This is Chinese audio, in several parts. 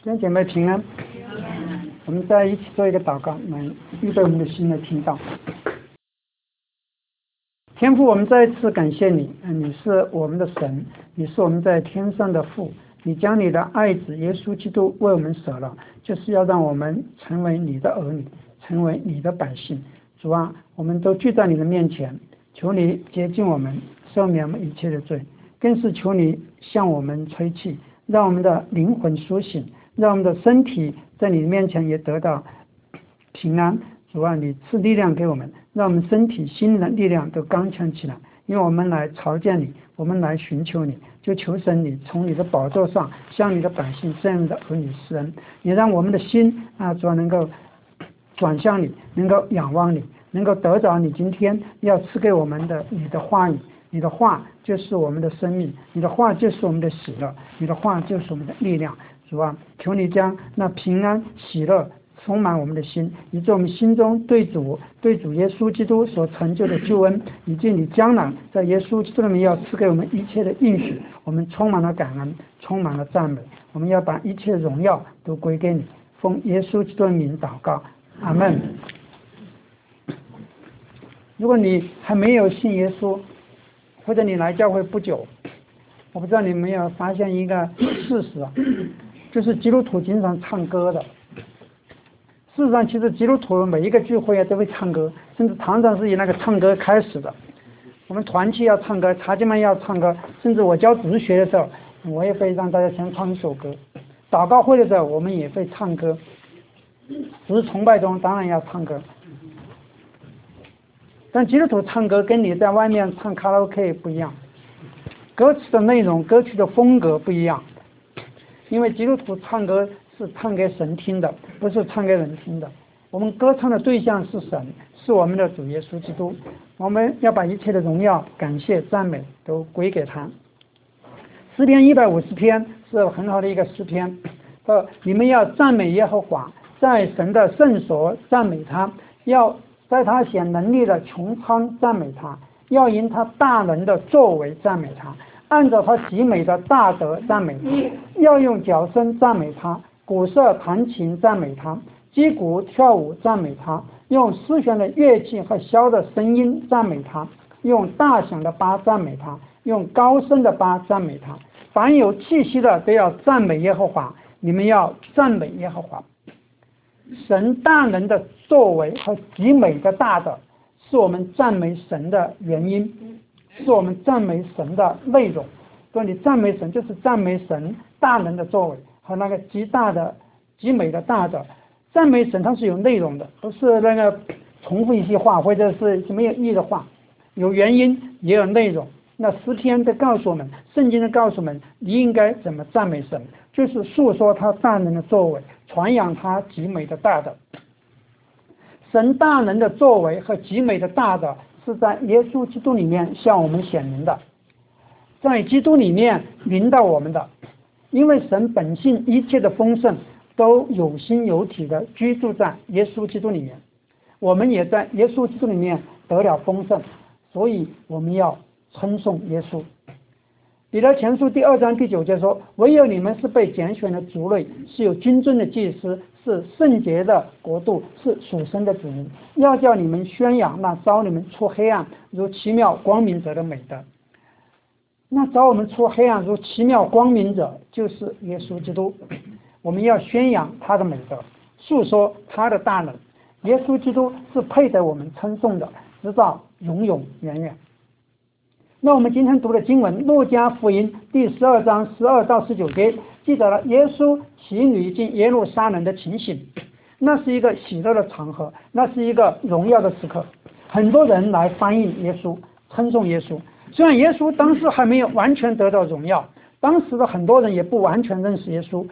弟兄姐妹平安，我们再一起做一个祷告，来预备我们的心来听到。天父，我们再一次感谢你，你是我们的神，你是我们在天上的父，你将你的爱子耶稣基督为我们舍了，就是要让我们成为你的儿女，成为你的百姓。主啊，我们都聚在你的面前，求你洁净我们，赦免我们一切的罪，更是求你向我们吹气，让我们的灵魂苏醒，让我们的身体在你面前也得到平安。主啊，你赐力量给我们，让我们身体心的力量都刚强起来，因为我们来朝见你，我们来寻求你，就求神你从你的宝座上向你的百姓这样的儿女施恩，也让我们的心主啊能够转向你，能够仰望你，能够得着你今天要赐给我们的你的话语。你的话就是我们的生命，你的话就是我们的喜乐，你的话就是我们的力量。主啊，求你将那平安喜乐充满我们的心，以致我们心中对主耶稣基督所成就的救恩，以及你将来在耶稣基督里面要赐给我们一切的应许，我们充满了感恩，充满了赞美。我们要把一切荣耀都归给你，奉耶稣基督的名祷告，阿们。如果你还没有信耶稣，或者你来教会不久，我不知道你们有没有发现一个事实啊，就是基督徒经常唱歌的。事实上，其实基督徒每一个聚会都会唱歌，甚至常常是以那个唱歌开始的。我们团契要唱歌，查经班要唱歌，甚至我教主日学的时候，我也会让大家先唱一首歌。祷告会的时候，我们也会唱歌。主日崇拜中当然要唱歌。但基督徒唱歌跟你在外面唱卡拉 OK 不一样，歌词的内容、歌曲的风格不一样。因为基督徒唱歌是唱给神听的，不是唱给人听的。我们歌唱的对象是神，是我们的主耶稣基督。我们要把一切的荣耀、感谢、赞美都归给他。诗篇150篇是很好的一个诗篇，说你们要赞美耶和华，在神的圣所赞美他，要在他显能力的穹苍赞美他，要因他大能的作为赞美他，按照他极美的大德赞美他，要用角声赞美他，鼓瑟弹琴赞美他，击鼓跳舞赞美他，用丝弦的乐器和箫的声音赞美他，用大响的巴赞美他，用高声的巴赞美他。凡有气息的都要赞美耶和华，你们要赞美耶和华。神大能的作为和极美的大的，是我们赞美神的原因，是我们赞美神的内容。所以你赞美神就是赞美神大能的作为和那个极大的极美的大的。赞美神它是有内容的，不是那个重复一些话或者是没有意义的话，有原因也有内容。那诗篇在告诉我们，圣经在告诉我们你应该怎么赞美神，就是诉说他大能的作为，传扬他极美的大的。神大能的作为和极美的大的是在耶稣基督里面向我们显明的，在基督里面临到我们的。因为神本性一切的丰盛都有心有体的居住在耶稣基督里面，我们也在耶稣基督里面得了丰盛，所以我们要称颂耶稣。彼得前书2章第9节说，唯有你们是被拣选的族类，是有君尊的祭司，是圣洁的国度，是属神的子民，要叫你们宣扬那召你们出黑暗如奇妙光明者的美德。那召我们出黑暗如奇妙光明者就是耶稣基督，我们要宣扬他的美德，诉说他的大能。耶稣基督是配得我们称颂的，直到永永远远。那我们今天读的经文路加福音第12章12到19节记载了耶稣骑驴进耶路撒冷的情形。那是一个喜乐的场合，那是一个荣耀的时刻，很多人来翻译耶稣，称颂耶稣。虽然耶稣当时还没有完全得到荣耀，当时的很多人也不完全认识耶稣。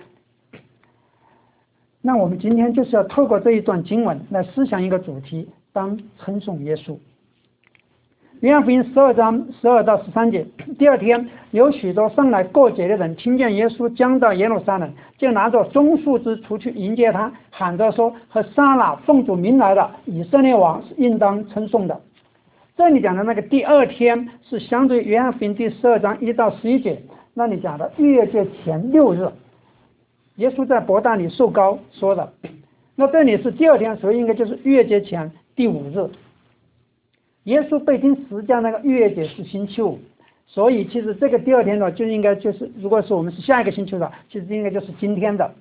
那我们今天就是要透过这一段经文来思想一个主题，当称颂耶稣。约翰福音12章12到13节，第二天有许多上来过节的人听见耶稣将到耶路撒冷，就拿着棕树枝出去迎接他，喊着说，和撒那奉主名来的以色列王是应当称颂的。这里讲的那个第二天是相对于约翰福音第12章1到11节那里讲的逾越节前6日， 耶稣在伯大尼受膏说的。那这里是第2天，所以应该就是逾越节前第5日。耶稣被钉十字架那个逾越节是星期五，所以其实这个第2天呢，就应该就是如果是我们是下一个星期的，其实应该就是今天的。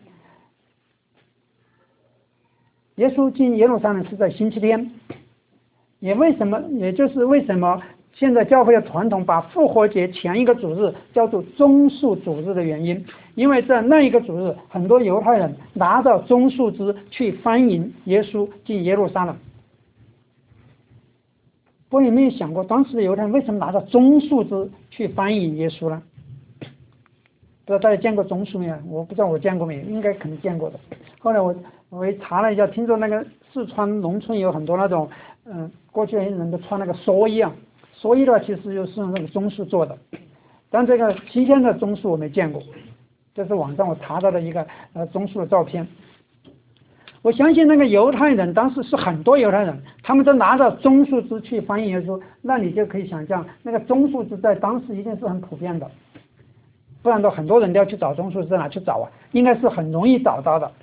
耶稣进耶路撒冷是在星期天，也就是为什么现在教会的传统把复活节前一个主日叫做棕树主日的原因，因为在那一个主日，很多犹太人拿着棕树枝去欢迎耶稣进耶路撒冷。不过你没有想过，当时的犹太人为什么拿着棕树枝去欢迎耶稣呢？不知道大家见过棕树没有？我不知道我见过没有，应该肯定见过的。后来我也查了一下，听说那个四川农村有很多那种，过去人都穿那个蓑衣啊，蓑衣的话其实就是那个棕树做的，但这个新鲜的棕树我没见过，这是网上我查到的一个棕树的照片。我相信那个犹太人当时是很多犹太人，他们都拿着棕树枝去欢迎耶稣，那你就可以想象，那个棕树枝在当时一定是很普遍的，不然的很多人都要去找棕树枝，在哪去找啊？应该是很容易找到的。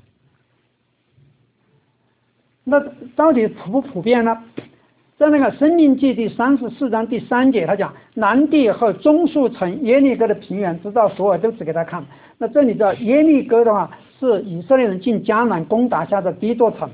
那到底普不普遍呢？在那个申命记第34章第3节，他讲南地和棕树城耶利哥的平原，直到索尔都指给他看。那这里的耶利哥的话，是以色列人进迦南攻打下的第一座城。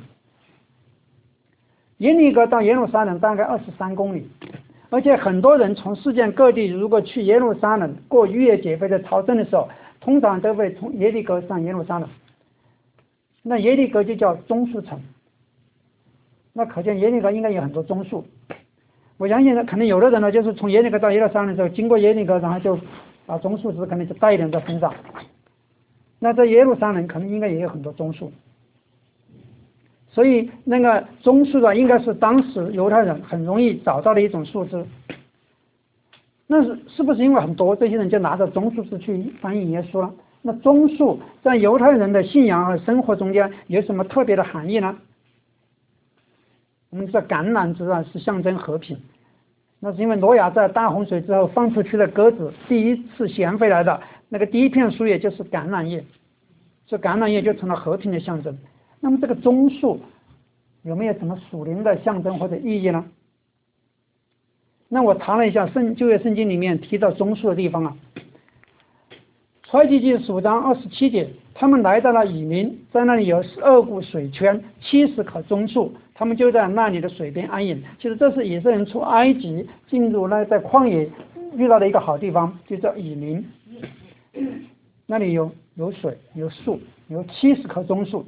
耶利哥到耶路撒冷大概23公里，而且很多人从世界各地如果去耶路撒冷过逾越节的朝圣的时候，通常都会从耶利哥上耶路撒冷。那耶利哥就叫棕树城。那可见耶利哥应该有很多棕树。我相信呢，可能有的人呢，就是从耶利哥到耶路撒冷的时候，经过耶利哥，然后就把棕树枝可能就带一点在身上。那在耶路撒冷可能应该也有很多棕树，所以那个棕树呢，应该是当时犹太人很容易找到的一种树枝。那是不是因为很多这些人就拿着棕树枝去欢迎耶稣了？那棕树在犹太人的信仰和生活中间有什么特别的含义呢？我们知道橄榄枝啊是象征和平，那是因为挪亚在大洪水之后放出去的鸽子第一次衔回来的那个第一片树叶就是橄榄叶，这橄榄叶就成了和平的象征。那么这个棕树有没有什么属灵的象征或者意义呢？那我查了一下旧约圣经里面提到棕树的地方啊，出埃及记5章27节，他们来到了以琳，在那里有12股水泉，70棵棕树，他们就在那里的水边安营。其实这是以色列人出埃及进入那在旷野遇到的一个好地方，就叫以琳，那里有水有树，有70棵棕树。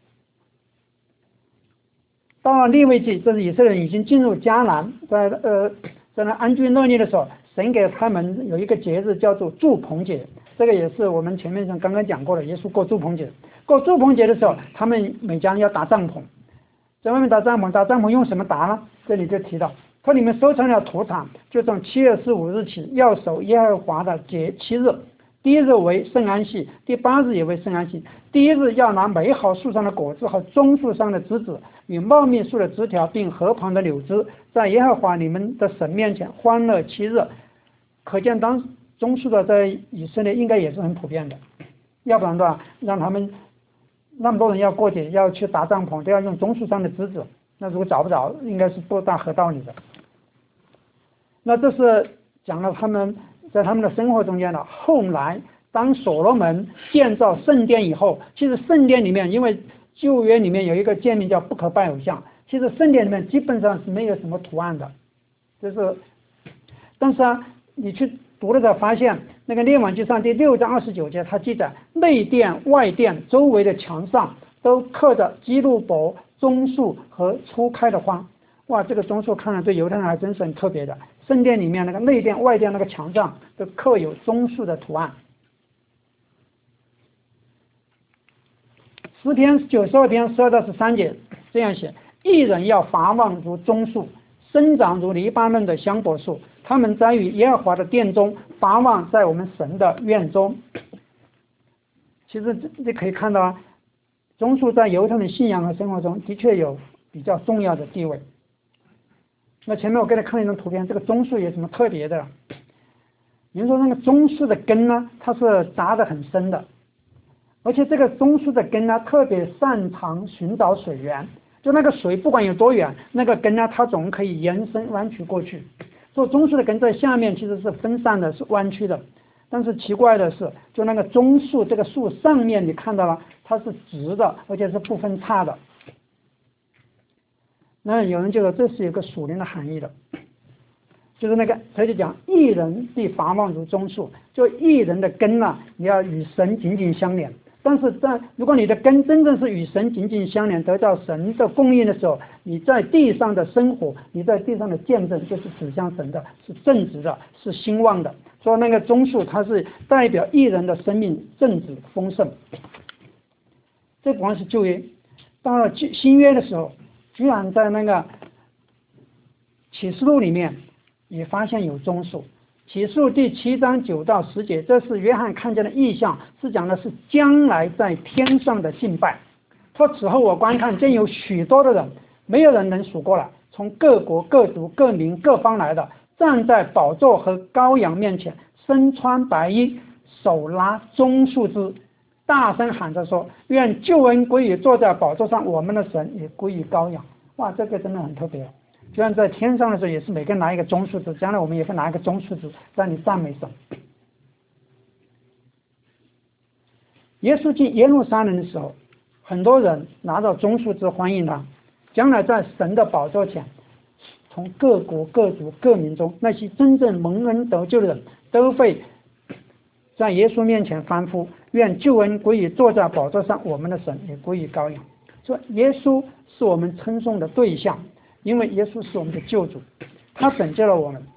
到了利未记，这是以色列人已经进入迦南，在那安居乐业的时候，神给他们有一个节日叫做住棚节，这个也是我们前面刚刚讲过的，耶稣过住棚节。过住棚节的时候，他们每家要搭帐篷，在外面搭帐篷用什么搭呢？这里就提到，它里面收成了土产，就从7月15日起要守耶和华的节7日，第一日为圣安息，第8日也为圣安息。第一日要拿美好树上的果子和棕树上的枝子与茂密树的枝条，并河旁的柳枝，在耶和华你们的神面前欢乐7日。可见当棕树的在以色列应该也是很普遍的，要不然的话，让他们那么多人要过节要去搭帐篷，都要用棕树上的枝子，那如果找不着，应该是不大合道理的。那这是讲了他们在他们的生活中间的。后来当所罗门建造圣殿以后，其实圣殿里面因为旧约里面有一个诫命叫不可拜偶像，其实圣殿里面基本上是没有什么图案的，但是啊，你去读了才发现，那个列王记上第6章29节，它记载内殿外殿周围的墙上都刻着基路伯、棕树和初开的花。哇，这个棕树看来对犹太人还真是很特别的。圣殿里面那个内殿外殿那个墙上都刻有棕树的图案。诗篇92篇12到13节这样写：义人要发旺如棕树，生长如黎巴嫩的香柏树，他们栽于耶和华的殿中，发旺在我们神的院中。其实这可以看到啊，棕树在犹太人信仰和生活中的确有比较重要的地位。那前面我给大家看了一张图片，这个棕树有什么特别的？比如说那个棕树的根呢，它是扎得很深的， 而且这个棕树的根呢，特别擅长寻找水源，就那个水不管有多远，那个根呢，它总可以延伸弯曲过去。所以棕树的根在下面其实是分散的，是弯曲的。但是奇怪的是，就那个棕树这个树上面，你看到了，它是直的，而且是不分叉的。那有人就说这是有个属灵的含义的，就是那个他就讲义人必发旺如棕树，就义人的根呢，你要与神紧紧相连。但是如果你的根真正是与神紧紧相连，得到神的供应的时候，你在地上的生活，你在地上的见证，就是指向神的，是正直的，是兴旺的。所以那个棕树，它是代表义人的生命正直丰盛。这不光是旧约，到了新约的时候，居然在那个启示录里面也发现有棕树。启示录第7章9到10节，这是约翰看见的异象，是讲的是将来在天上的敬拜。说此后我观看，见有许多的人，没有人能数过来，从各国各族各民各方来的，站在宝座和羔羊面前，身穿白衣，手拿棕树枝，大声喊着说：愿救恩归于坐在宝座上我们的神，也归于羔羊。哇，这个真的很特别。就像在天上的时候，也是每个人拿一个棕树枝，将来我们也会拿一个棕树枝让你赞美神。耶稣进耶路撒冷的时候，很多人拿着棕树枝欢迎他。将来在神的宝座前，从各国各族各民中，那些真正蒙恩得救的人，都会在耶稣面前欢呼：愿救恩归于坐在宝座上我们的神，也归于羔羊。说耶稣是我们称颂的对象，因为耶稣是我们的救主，他拯救了我们。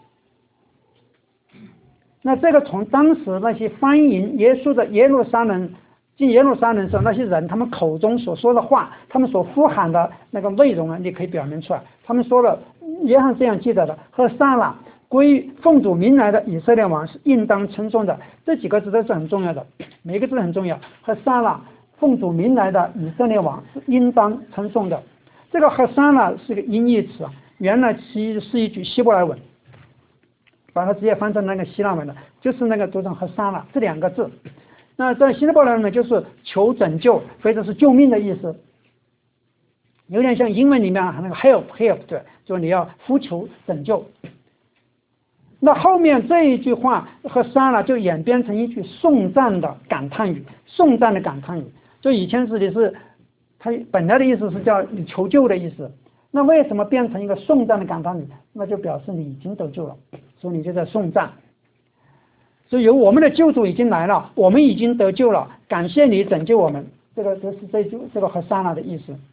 那这个从当时那些欢迎耶稣的耶路撒冷进耶路撒冷的时候，那些人他们口中所说的话，他们所呼喊的那个内容呢，你可以表明出来。他们说了，约翰这样记载的：和撒拉归奉主名来的以色列王是应当称颂的。这几个字都是很重要的，每个字很重要。和撒拉奉主名来的以色列王是应当称颂的。这个和撒拉是个音译词，原来是一句希伯来文，把它直接翻成那个希腊文的，就是那个读成和撒拉这两个字。那在希伯来文呢，就是求拯救或者是救命的意思，有点像英文里面那个 help， 对，就你要呼求拯救。那后面这一句话和撒拉就演变成一句颂赞的感叹语，颂赞的感叹语。就以前是它本来的意思是叫你求救的意思，那为什么变成一个颂赞的感叹语？那就表示你已经得救了，所以你就在颂赞。所以有我们的救主已经来了，我们已经得救了，感谢你拯救我们。这个就是这个和撒拉的意思。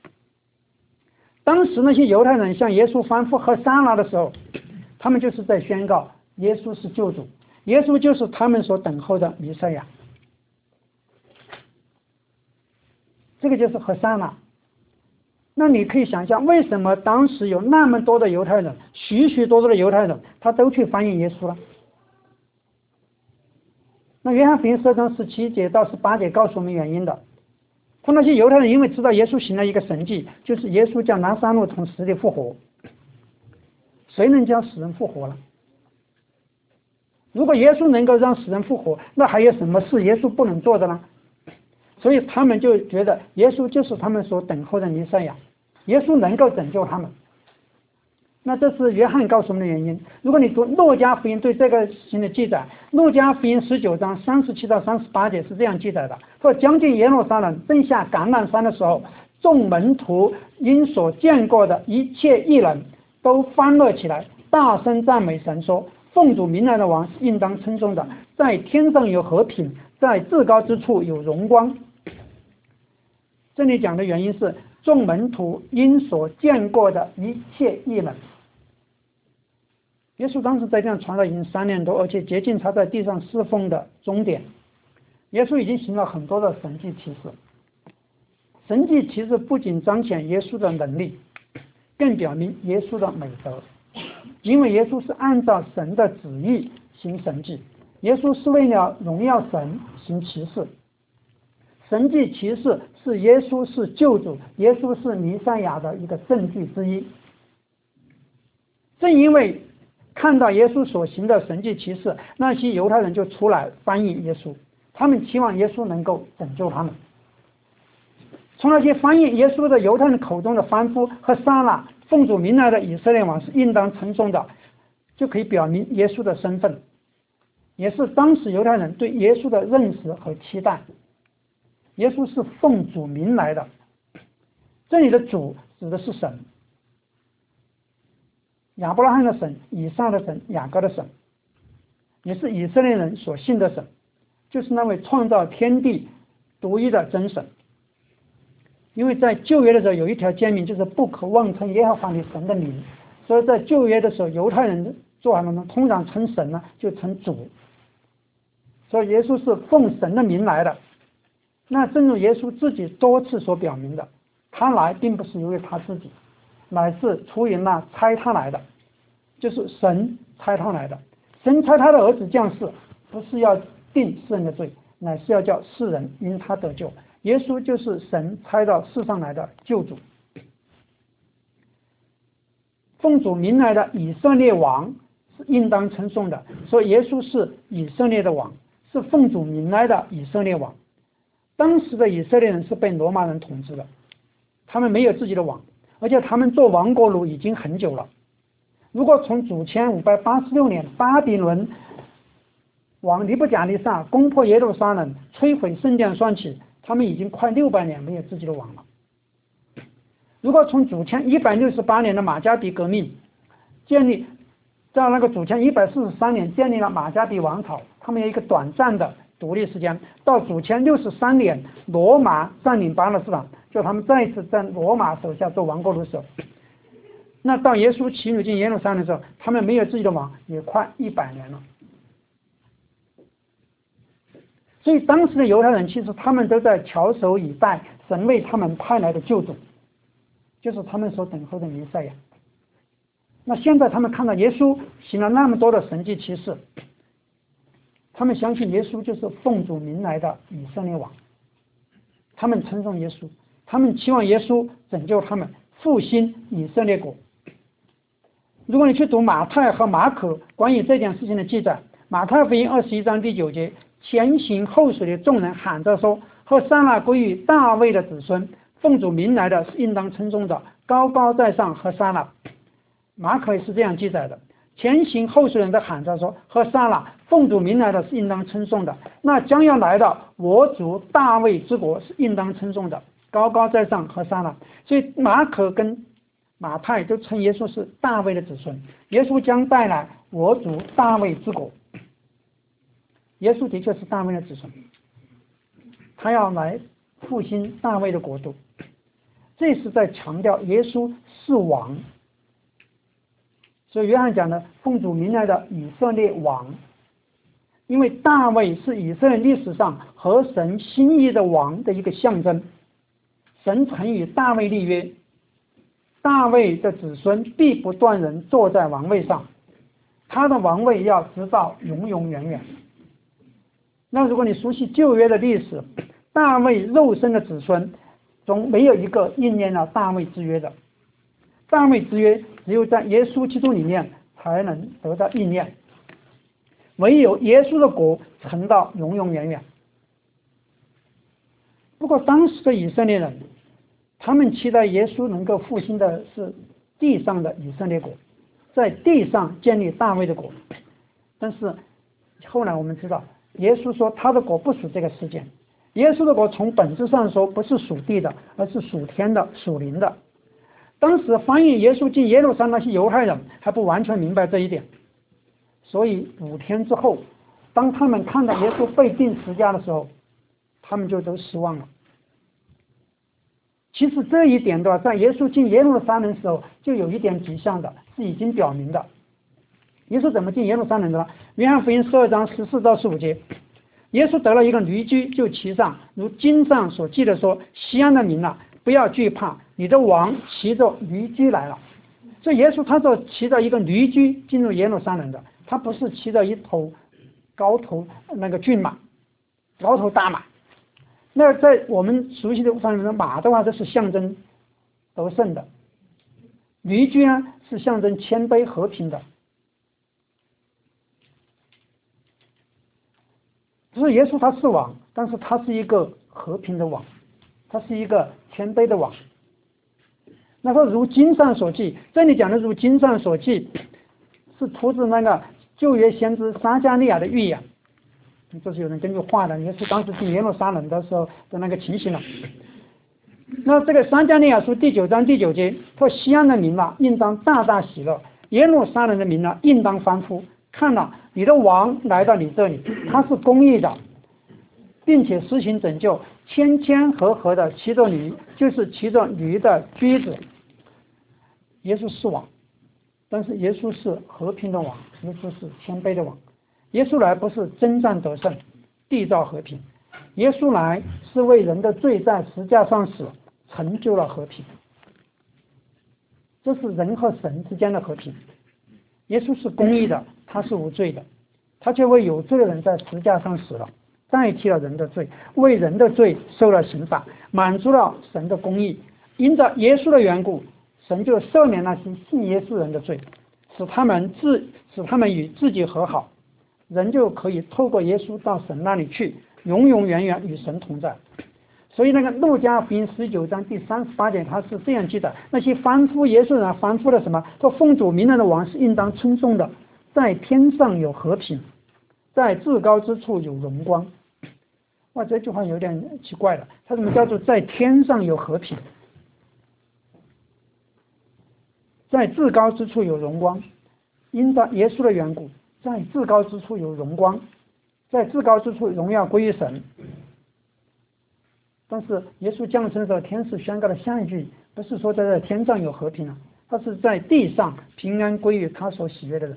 当时那些犹太人向耶稣欢呼和撒拉的时候，他们就是在宣告耶稣是救主，耶稣就是他们所等候的弥赛亚。这个就是和撒拉。那你可以想象，为什么当时有那么多的犹太人，许许多多的犹太人，他都去欢迎耶稣了？那约翰福音4章17节到18节告诉我们原因的。他那些犹太人因为知道耶稣行了一个神迹，就是耶稣将拿撒路从死里复活。谁能将死人复活了？如果耶稣能够让死人复活，那还有什么事耶稣不能做的呢？所以他们就觉得耶稣就是他们所等候的弥赛亚，耶稣能够拯救他们。那这是约翰告诉我们的原因。如果你读路加福音对这个事情的记载，路加福音19章37到38节是这样记载的：说将近耶路撒冷正下橄榄山的时候，众门徒因所见过的一切异人都欢乐起来，大声赞美神说：奉主名来的王是应当称颂的，在天上有和平，在至高之处有荣光。这里讲的原因是众门徒因所见过的一切异人。耶稣当时在这样传了已经3年多，而且接近他在地上侍奉的终点。耶稣已经行了很多的神迹奇事，神迹奇事不仅彰显耶稣的能力，更表明耶稣的美德。因为耶稣是按照神的旨意行神迹，耶稣是为了荣耀神行奇事。神迹奇事是耶稣是救主，耶稣是弥赛亚的一个证据之一。正因为看到耶稣所行的神迹奇事，那些犹太人就出来欢迎耶稣， 他们期望耶稣能够拯救他们。从那些翻译耶稣的犹太人口中的凡夫和撒拉奉主名来的以色列王是应当称颂的，就可以表明耶稣的身份，也是当时犹太人对耶稣的认识和期待。耶稣是奉主名来的，这里的主指的是神，亚伯拉罕的神、以撒的神、雅各的神，也是以色列人所信的神，就是那位创造天地独一的真神。因为在旧约的时候有一条诫命，就是不可妄称耶和华你神的名，所以在旧约的时候，犹太人做什么呢？通常称神呢，就称主。所以耶稣是奉神的名来的。那正如耶稣自己多次所表明的，他来并不是由于他自己，乃是出于那差他来的，就是神差他来的。神差他的儿子降世，不是要定世人的罪，乃是要叫世人因他得救。耶稣就是神差到世上来的救主。奉主名来的以色列王是应当称颂的，所以耶稣是以色列的王，是奉主名来的以色列王。当时的以色列人是被罗马人统治的，他们没有自己的王，而且他们做亡国奴已经很久了。如果从主前586年巴比伦王尼布甲尼撒攻破耶路撒冷、摧毁圣殿算起，他们已经快600年没有自己的王了。如果从主前168年的马加比革命建立，在那个主前143年建立了马加比王朝，他们有一个短暂的独立时间。到主前63年，罗马占领巴勒斯坦，就他们再一次在罗马手下做亡国奴的时候，那到耶稣骑驴进耶路撒冷的时候，他们没有自己的王，也快100年了。所以当时的犹太人其实他们都在翘首以待神为他们派来的救主，就是他们所等候的弥赛亚。那现在他们看到耶稣行了那么多的神迹奇事，他们相信耶稣就是奉主名来的以色列王，他们称颂耶稣，他们期望耶稣拯救他们，复兴以色列国。如果你去读马太和马可关于这件事情的记载，马太福音21章第9节，前行后随的众人喊着说，和撒拉归于大卫的子孙，奉主名来的是应当称颂的，高高在上和撒拉。马可也是这样记载的，前行后随人都喊着说，和撒拉奉主名来的是应当称颂的，那将要来的我主大卫之国是应当称颂的，高高在上和撒拉。所以马可跟马太都称耶稣是大卫的子孙，耶稣将带来我主大卫之国。耶稣的确是大卫的子孙，他要来复兴大卫的国度，这是在强调耶稣是王。所以约翰讲的奉主名来的以色列王，因为大卫是以色列历史上合神心意的王的一个象征。神曾与大卫立约，大卫的子孙必不断人坐在王位上，他的王位要直到永永远远。那如果你熟悉旧约的历史，大卫肉身的子孙中没有一个应验了大卫之约的，大卫之约只有在耶稣基督里面才能得到应验，唯有耶稣的国存到永永远远。不过当时的以色列人，他们期待耶稣能够复兴的是地上的以色列国，在地上建立大卫的国。但是后来我们知道，耶稣说他的国不属这个世界，耶稣的国从本质上说不是属地的，而是属天的、属灵的。当时翻译耶稣进耶路撒冷那些犹太人还不完全明白这一点，所以5天之后，当他们看到耶稣被钉十字架的时候，他们就都失望了。其实这一点的话，在耶稣进耶路撒冷的时候就有一点迹象的，是已经表明的。耶稣怎么进耶路撒冷的呢？约翰福音12章14到15节，耶稣得了一个驴驹就骑上，如经上所记的说，西安的民啊，不要惧怕，你的王骑着驴驹来了。所以耶稣他说骑着一个驴驹进入耶路撒冷的，他不是骑着一头高头那个骏马、高头大马。那在我们熟悉的方面，马的话，这是象征得胜的；驴驹呢，是象征谦卑和平的。 就是耶稣他是王，但是他是一个和平的王，他是一个谦卑的王。那说如经上所记，这里讲的如经上所记，是出自那个旧约先知撒迦利亚的预言。这是有人根据画的，也是当时进耶路撒冷的时候的那个情形了。那这个撒迦利亚书第9章第9节说：西安的民啊，应当大大喜乐；耶路撒冷的民啊，应当欢呼。看了，你的王来到你这里，他是公义的，并且施行拯救，谦谦和和的骑着驴，就是骑着驴的驹子。耶稣是王，但是耶稣是和平的王，耶稣是谦卑的王。耶稣来不是征战得胜，缔造和平，耶稣来是为人的罪在十字架上死，成就了和平。这是人和神之间的和平。耶稣是公义的，他是无罪的，他却为有罪的人在十字架上死了，代替了人的罪，为人的罪受了刑罚，满足了神的公义。因着耶稣的缘故，神就赦免那些信耶稣人的罪，使他们与自己和好，人就可以透过耶稣到神那里去，永永远远与神同在。所以那个路加福音19章第38节，他是这样记的：那些欢呼耶稣人欢呼的什么？说奉主名来的王是应当称颂的，在天上有和平，在至高之处有荣光。哇，这句话有点奇怪了，他怎么叫做在天上有和平，在至高之处有荣光？因着耶稣的缘故，在至高之处有荣光，在至高之处荣耀归于神。但是耶稣降生的时候，天使宣告的下一句不是说在天上有和平啊，他是在地上平安归于他所喜悦的人。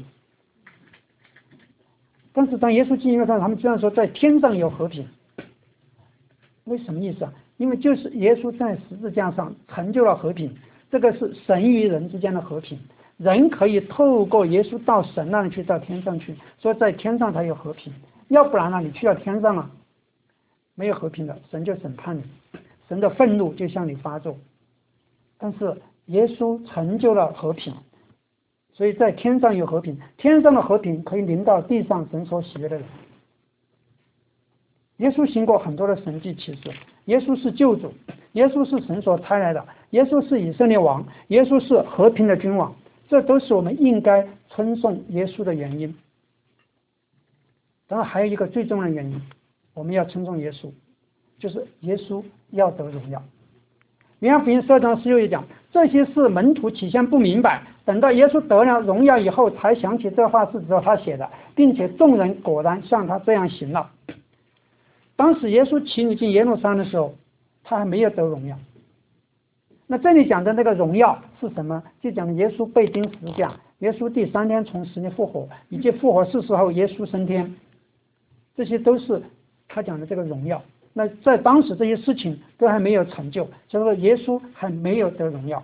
但是当耶稣进入上，他们居然说在天上有和平，为什么意思啊？因为就是耶稣在十字架上成就了和平，这个是神与人之间的和平，人可以透过耶稣到神那里去，到天上去，所以在天上才有和平。要不然呢，你去到天上了，没有和平的，神就审判你，神的愤怒就向你发作。但是耶稣成就了和平，所以在天上有和平，天上的和平可以临到地上神所喜悦的人。耶稣行过很多的神迹奇事，耶稣是救主，耶稣是神所差来的，耶稣是以色列王，耶稣是和平的君王，这都是我们应该称颂耶稣的原因。当然还有一个最重要的原因，我们要称颂耶稣，就是耶稣要得荣耀。约翰福音12章16节讲，这些事门徒起先不明白，等到耶稣得了荣耀以后，才想起这话是指着他写的，并且众人果然像他这样行了。当时耶稣骑驴进耶路撒冷的时候，他还没有得荣耀。那这里讲的那个荣耀是什么？就讲耶稣被钉十字架，耶稣第3天从死里复活，以及复活4日后耶稣升天，这些都是他讲的这个荣耀。那在当时这些事情都还没有成就，所以说耶稣还没有得荣耀。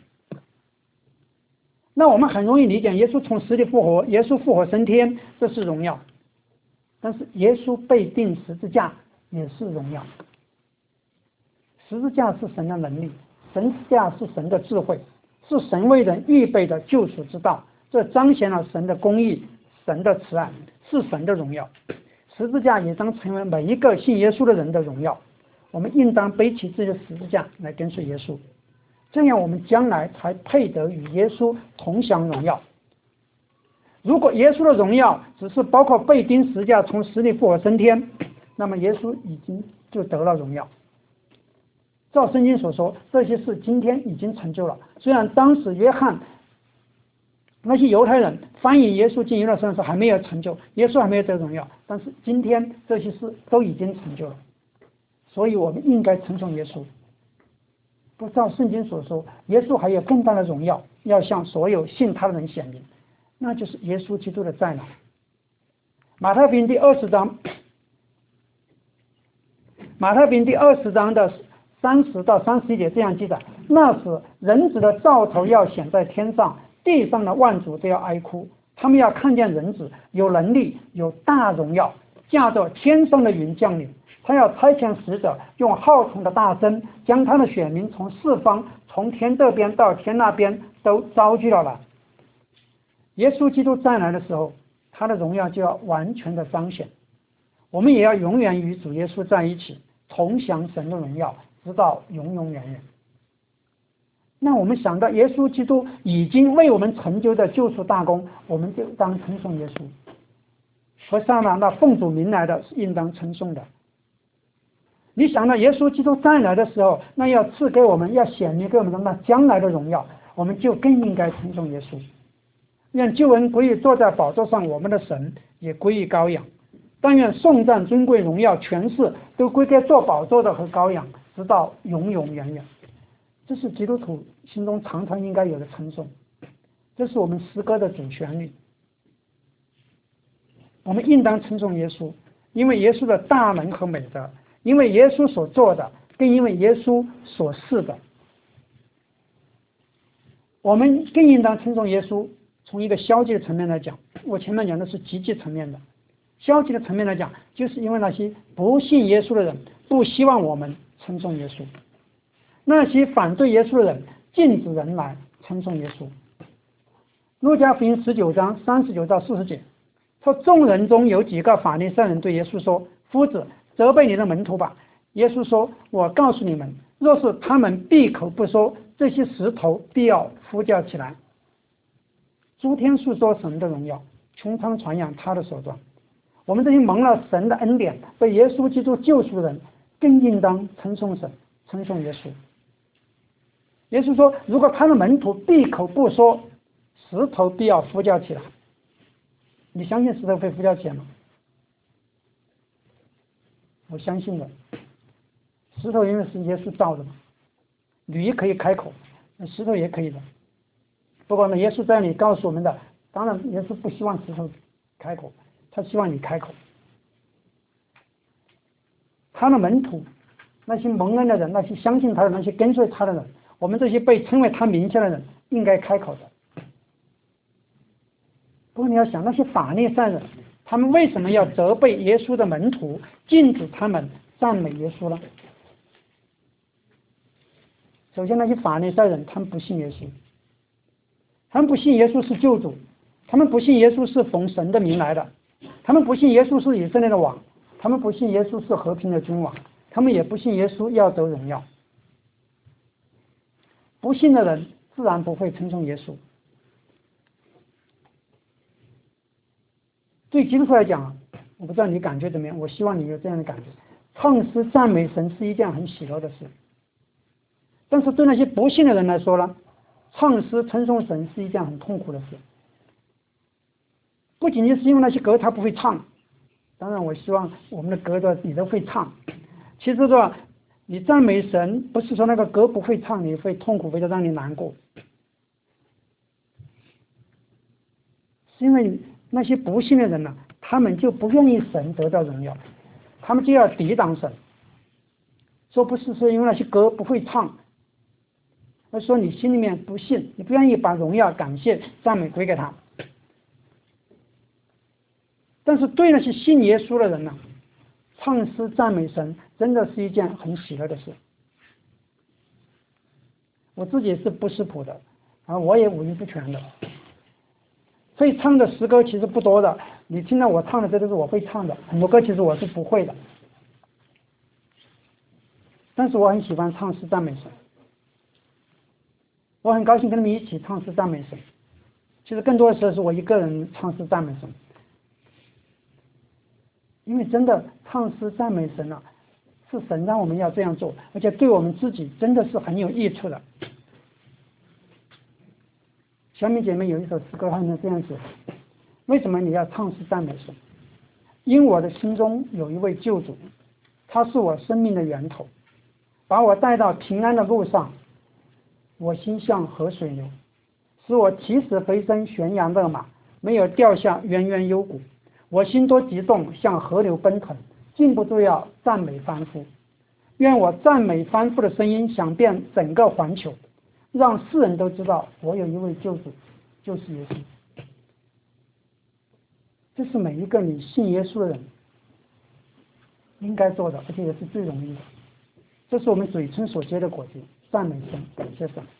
那我们很容易理解，耶稣从死里复活，耶稣复活升天，这是荣耀。但是耶稣被钉十字架也是荣耀。十字架是神的能力，十字架是神的智慧，是神为人预备的救赎之道，这彰显了神的公义，神的慈爱，是神的荣耀。十字架也将成为每一个信耶稣的人的荣耀。我们应当背起自己的十字架来跟随耶稣，这样我们将来才配得与耶稣同享荣耀。如果耶稣的荣耀只是包括被钉十字架从死里复活升天，那么耶稣已经就得了荣耀。照圣经所说，这些事今天已经成就了。虽然当时约翰那些犹太人翻译耶稣进耶路撒冷时还没有成就，耶稣还没有得荣耀，但是今天这些事都已经成就了。所以我们应该称颂耶稣。不照圣经所说，耶稣还有更大的荣耀要向所有信他的人显明，那就是耶稣基督的再来。马太福音第20章的30到31节这样记载：那时人子的兆头要显在天上，地上的万族都要哀哭，他们要看见人子有能力，有大荣耀，驾着天上的云降临。他要差遣使者，用号筒的大声，将他的选民从四方，从天这边到天那边都招聚了来。耶稣基督再来的时候，他的荣耀就要完全的彰显。 我们也要永远与主耶稣在一起，同享神的荣耀，直到永永远远。那我们想到耶稣基督已经为我们成就的救赎大功，我们就当称颂耶稣。和上了那奉主名来的是应当称颂的。你想到耶稣基督再来的时候，那要赐给我们，要显明给我们的那将来的荣耀，我们就更应该称颂耶稣。愿救恩归于坐在宝座上我们的神，也归于羔羊。但愿颂赞、尊贵、荣耀、权势都归给坐宝座的和羔羊，直到永永远远。这是基督徒心中常常应该有的称颂，这是我们诗歌的主旋律。我们应当称颂耶稣，因为耶稣的大能和美德，因为耶稣所做的，更因为耶稣所示的。我们更应当称颂耶稣。从一个消极的层面来讲，我前面讲的是积极层面的。消极的层面来讲，就是因为那些不信耶稣的人不希望我们称颂耶稣，那些反对耶稣的人禁止人来称颂耶稣。路加福音19章39到40节说，众人中有几个法利赛人对耶稣说：“夫子，责备你的门徒吧。”耶稣说：“我告诉你们，若是他们闭口不说，这些石头必要呼叫起来。”诸天述说神的荣耀，穹苍传扬他的手段。我们这些蒙了神的恩典，被耶稣基督救赎的人，更应当称颂神，称颂耶稣。耶稣说，如果他的门徒闭口不说，石头必要呼叫起来。你相信石头会呼叫起来吗？我相信的。石头因为是耶稣造的嘛，驴可以开口，石头也可以的。不过呢，耶稣在这里告诉我们的，当然耶稣不希望石头开口，他希望你开口。他的门徒，那些蒙恩的人，那些相信他的，那些跟随他的人，我们这些被称为他名下的人，应该开口的。不过你要想，那些法利赛人，他们为什么要责备耶稣的门徒，禁止他们赞美耶稣呢？首先，那些法利赛人，他们不信耶稣。他们不信耶稣是救主，他们不信耶稣是奉神的名来的，他们不信耶稣是以色列的王，他们不信耶稣是和平的君王，他们也不信耶稣要得荣耀。不信的人自然不会称颂耶稣。对基督徒来讲，我不知道你感觉怎么样，我希望你有这样的感觉，唱诗赞美神是一件很喜乐的事。但是对那些不信的人来说呢，唱诗称颂神是一件很痛苦的事。不仅仅是因为那些歌他不会唱，当然我希望我们的歌的你都会唱。其实说你赞美神，不是说那个歌不会唱你会痛苦，会让你难过，是因为那些不信的人呢，他们就不愿意神得到荣耀，他们就要抵挡神。说不是说因为那些歌不会唱，而说你心里面不信，你不愿意把荣耀、感谢、赞美归给他。但是对那些信耶稣的人呢，唱诗赞美神真的是一件很喜乐的事。我自己是不识谱的，我也五音不全的，会唱的诗歌其实不多的。你听到我唱的，这都是我会唱的，很多歌其实我是不会的。但是我很喜欢唱诗赞美神，我很高兴跟你们一起唱诗赞美神。其实更多的时候是我一个人唱诗赞美神，因为真的唱诗赞美神啊，是神让我们要这样做，而且对我们自己真的是很有益处的。小米姐妹有一首诗歌，她们这样写：为什么你要唱诗赞美神？因我的心中有一位救主，他是我生命的源头，把我带到平安的路上。我心像河水流，使我起死回生，悬崖勒马，没有掉下渊渊幽谷。我心多激动，像河流奔腾，禁不住要赞美翻覆。愿我赞美翻覆的声音响遍整个环球，让世人都知道我有一位救主，就是耶稣。这是每一个你信耶稣的人应该做的，而且也是最容易的。这是我们嘴唇所结的果子，赞美神，感谢神。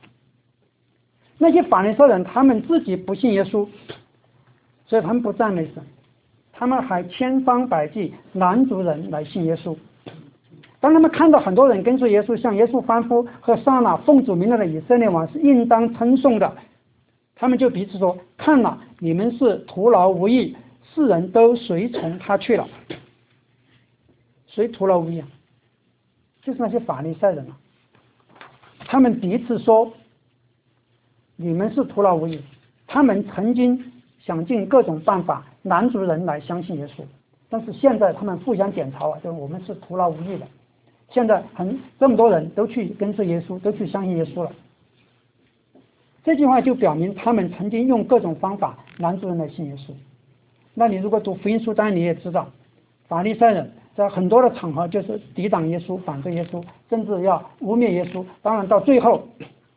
那些法利赛人，他们自己不信耶稣，所以他们不赞美神， 他们还千方百计拦阻人来信耶稣。当他们看到很多人跟随耶稣，像耶稣吩咐和撒那奉主名来的以色列王是应当称颂的，他们就彼此说：看了，你们是徒劳无益，世人都随从他去了。谁徒劳无益啊？就是那些法利赛人啊。他们彼此说你们是徒劳无益。他们曾经想尽各种办法拦阻人来相信耶稣，但是现在他们互相检讨啊，就是我们是徒劳无益的。现在这么多人都去跟随耶稣，都去相信耶稣了。这句话就表明他们曾经用各种方法拦阻人来信耶稣。那你如果读福音书，当然你也知道，法利赛人在很多的场合就是抵挡耶稣，反对耶稣，甚至要污蔑耶稣。当然到最后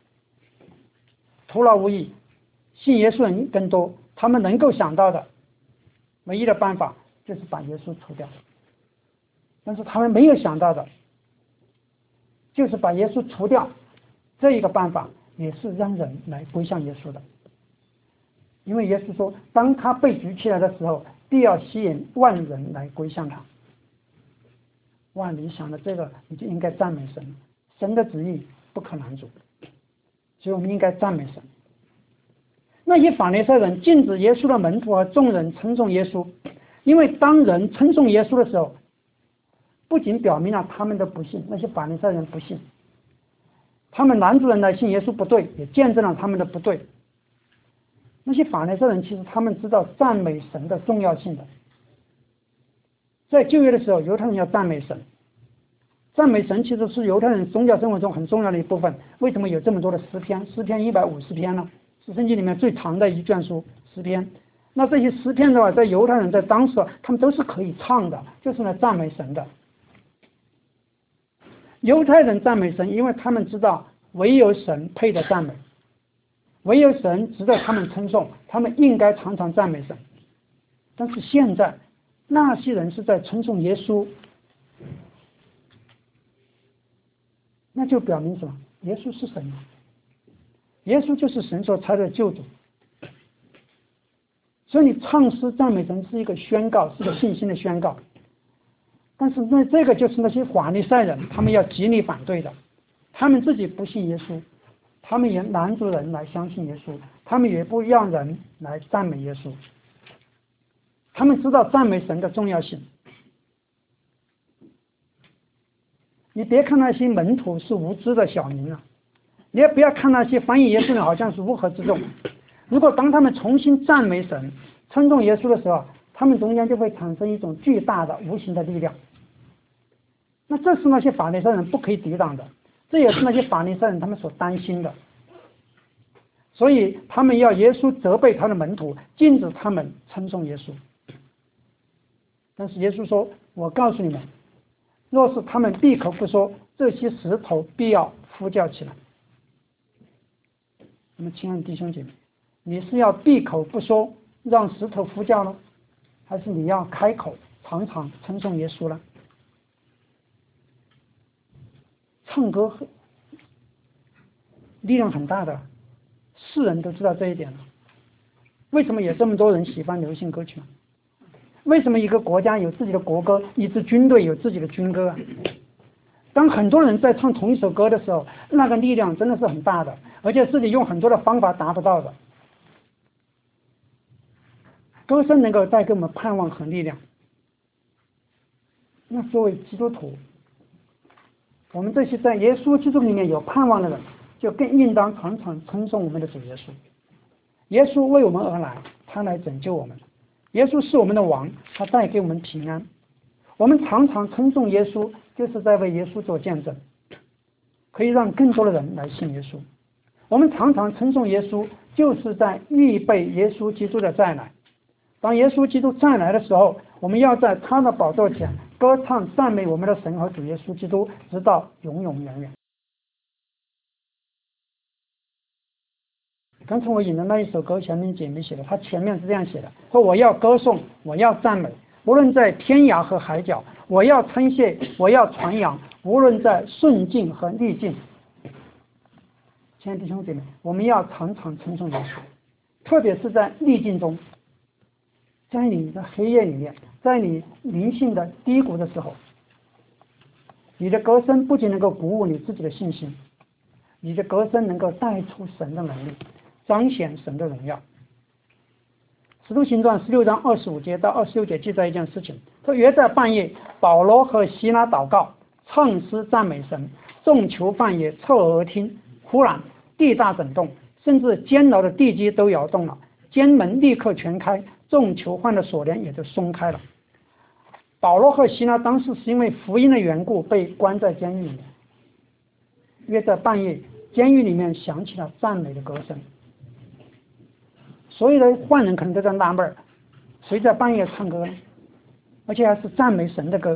徒劳无益，信耶稣人更多。他们能够想到的唯一的办法就是把耶稣除掉，但是他们没有想到的就是把耶稣除掉，这一个办法也是让人来归向耶稣的。因为耶稣说，当他被举起来的时候，必要吸引万人来归向他。哇，你想的这个，你就应该赞美神，神的旨意不可拦阻，所以我们应该赞美神。那些法利赛人禁止耶稣的门徒和众人称颂耶稣，因为当人称颂耶稣的时候，不仅表明了他们的不信，那些法利赛人不信，他们拦阻人来信耶稣不对，也见证了他们的不对。那些法利赛人其实他们知道赞美神的重要性的，在旧约的时候，犹太人要赞美神，赞美神其实是犹太人宗教生活中很重要的一部分。为什么有这么多的诗篇？诗篇150篇呢？是圣经里面最长的一卷书，诗篇。那这些诗篇的话，在犹太人在当时他们都是可以唱的，就是来赞美神的。犹太人赞美神，因为他们知道唯有神配得赞美，唯有神值得他们称颂，他们应该常常赞美神。但是现在那些人是在称颂耶稣，那就表明什么？耶稣是神，耶稣就是神所差的救主。所以你唱诗赞美神是一个宣告，是个信心的宣告。但是这个就是那些法利赛人他们要极力反对的，他们自己不信耶稣，他们也拦阻人来相信耶稣，他们也不让人来赞美耶稣。他们知道赞美神的重要性。你别看那些门徒是无知的小民啊，你也不要看那些翻译耶稣的好像是乌合之众。如果当他们重新赞美神、称颂耶稣的时候，他们中间就会产生一种巨大的无形的力量。那这是那些法利赛人不可以抵挡的，这也是那些法利赛人他们所担心的。所以他们要耶稣责备他的门徒，禁止他们称颂耶稣。但是耶稣说，我告诉你们，若是他们闭口不说，这些石头必要呼叫起来。那么亲爱的弟兄姐妹，你是要闭口不说让石头呼叫呢，还是你要开口常常称颂耶稣呢？唱歌力量很大的，世人都知道这一点了。为什么有这么多人喜欢流行歌曲呢？为什么一个国家有自己的国歌，一支军队有自己的军歌啊？当很多人在唱同一首歌的时候，那个力量真的是很大的，而且自己用很多的方法达不到的。歌声能够带给我们盼望和力量。那作为基督徒，我们这些在耶稣基督里面有盼望的人，就更应当常常称颂我们的主耶稣。耶稣为我们而来，他来拯救我们。耶稣是我们的王，他带给我们平安。我们常常称颂耶稣，就是在为耶稣做见证，可以让更多的人来信耶稣。我们常常称颂耶稣，就是在预备耶稣基督的再来。当耶稣基督再来的时候，我们要在他的宝座前歌唱赞美我们的神和主耶稣基督，直到永永远远。刚才我引的那一首歌，前面姐妹写的，他前面是这样写的，说我要歌颂，我要赞美，无论在天涯和海角，我要称谢，我要传扬，无论在顺境和逆境。亲爱的弟兄姐妹，我们要常常称颂耶稣，特别是在逆境中。 在你的黑夜里面，在你灵性的低谷的时候，你的歌声不仅能够鼓舞你自己的信心，你的歌声能够带出神的能力，彰显神的荣耀。使徒行传16章25节到26节记载一件事情，说约在半夜，保罗和希拉祷告，唱诗赞美神，众囚犯也侧耳而听。忽然地大震动，甚至监牢的地基都摇动了，监门立刻全开，众囚犯的锁链也就松开了。保罗和希拉当时是因为福音的缘故被关在监狱里面，约在半夜，监狱里面响起了赞美的歌声。所有的犯人可能都在纳闷，谁在半夜唱歌呢？而且还是赞美神的歌。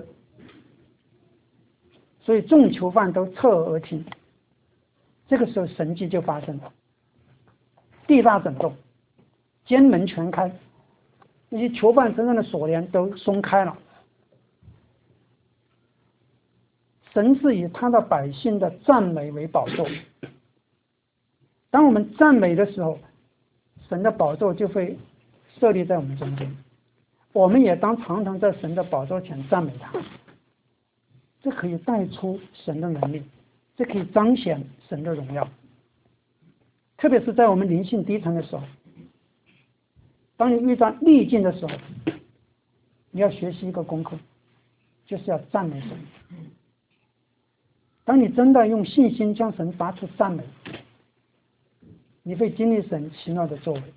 所以众囚犯都侧耳而听。这个时候神迹就发生了，地大震动，监门全开，那些囚犯身上的锁链都松开了。神是以他的百姓的赞美为宝座，当我们赞美的时候，神的宝座就会设立在我们中间，我们也当常常在神的宝座前赞美他，这可以带出神的能力，这可以彰显神的荣耀。特别是在我们灵性低沉的时候，当你遇到逆境的时候，你要学习一个功课，就是要赞美神。当你真的用信心向神发出赞美，你会经历神奇妙的作为。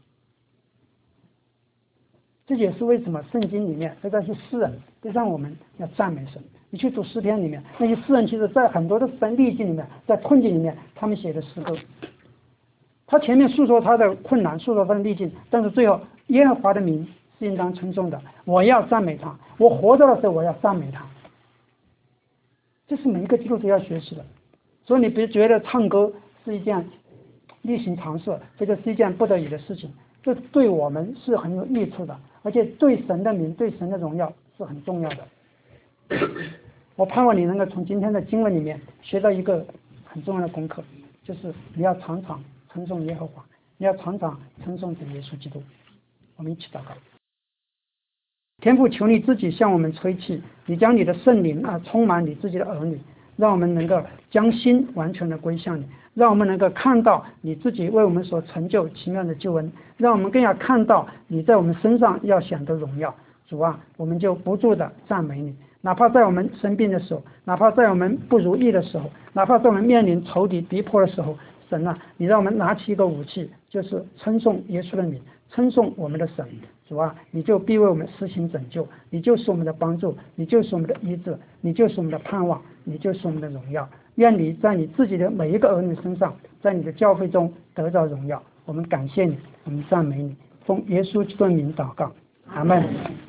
这也是为什么圣经里面这些诗人都让我们要赞美神。你去读诗篇里面，那些诗人其实在很多的逆境里面，在困境里面，他们写的诗歌，他前面诉说他的困难，诉说他的逆境，但是最后耶和华的名是应当称颂的，我要赞美他，我活着的时候我要赞美他。这是每一个基督徒要学习的。所以你别觉得唱歌是一件例行常事，或者是一件不得已的事情，这对我们是很有益处的，而且对神的名、对神的荣耀是很重要的。我盼望你能够从今天的经文里面学到一个很重要的功课，就是你要常常称颂耶和华，你要常常称颂主耶稣基督。我们一起祷告。天父，求你自己向我们吹气，你将你的圣灵充满你自己的儿女，让我们能够将心完全的归向你，让我们能够看到你自己为我们所成就奇妙的救恩，让我们更要看到你在我们身上要显的荣耀。主啊，我们就不住的赞美你，哪怕在我们生病的时候，哪怕在我们不如意的时候，哪怕在我们面临仇敌逼迫的时候，神啊，你让我们拿起一个武器，就是称颂耶稣的名，称颂我们的神。主啊，你就必为我们施行拯救，你就是我们的帮助，你就是我们的医治，你就是我们的盼望，你就是我们的荣耀。愿你在你自己的每一个儿女身上，在你的教会中得到荣耀。我们感谢你，我们赞美你，奉耶稣基督的名祷告，阿们。